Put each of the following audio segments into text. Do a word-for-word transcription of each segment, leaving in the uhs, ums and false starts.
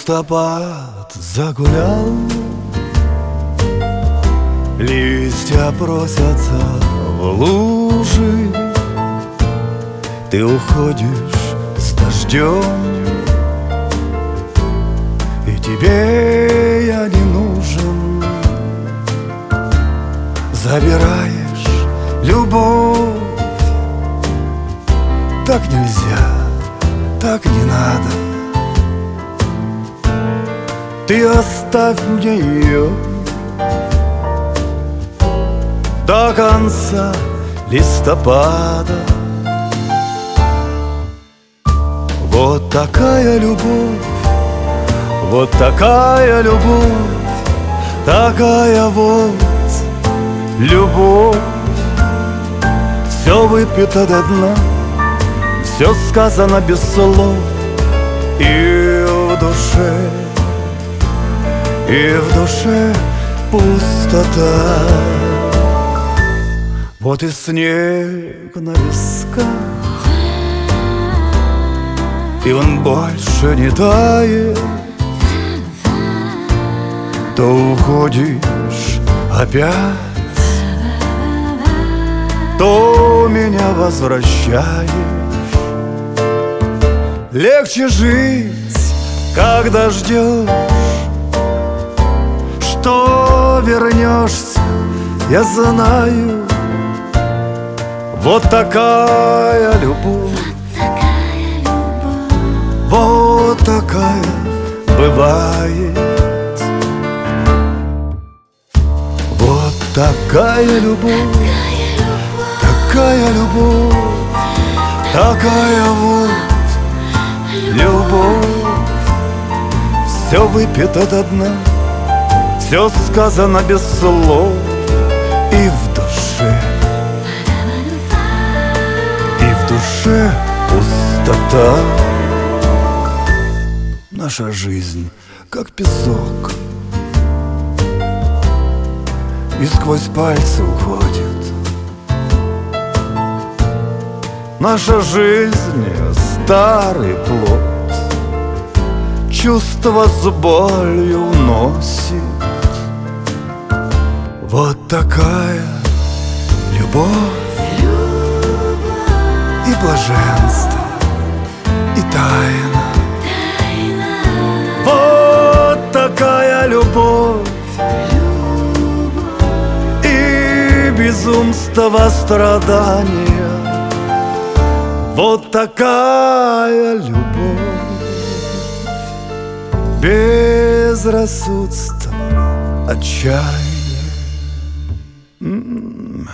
Листопад загулял, листья просятся в лужи. Ты уходишь с дождем, и тебе я не нужен. Забираешь любовь, так нельзя, так не надо. Ты оставь мне ее до конца листопада. Вот такая любовь, вот такая любовь, такая вот любовь. Все выпито до дна, все сказано без слов, и в душе, и в душе пустота. Вот и снег на висках, и он больше не тает. То уходишь опять, то меня возвращаешь. Легче жить, когда ждешь, что вернешься, я знаю. Вот такая любовь, вот такая бывает. Вот такая любовь, такая любовь, такая вот любовь. Все выпито до дна, все сказано без слов, и в душе, и в душе пустота. Наша жизнь как песок, и сквозь пальцы уходит. Наша жизнь старый плод, чувство с болью носит. Вот такая любовь, и блаженство, и тайна. Вот такая любовь, и безумство страдания. Вот такая любовь, безрассудство, отчаяние. М-м-м.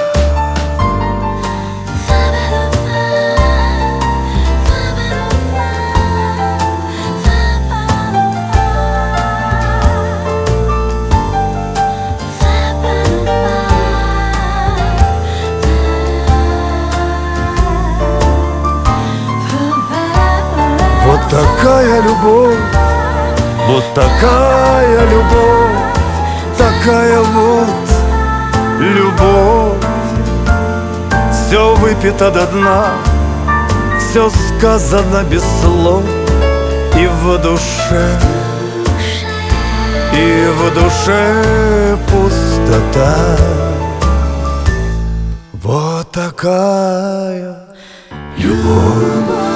Вот такая любовь, вот такая любовь, такая вот любовь. Все выпито до дна, все сказано без слов, и в душе, и в душе пустота. Вот такая любовь.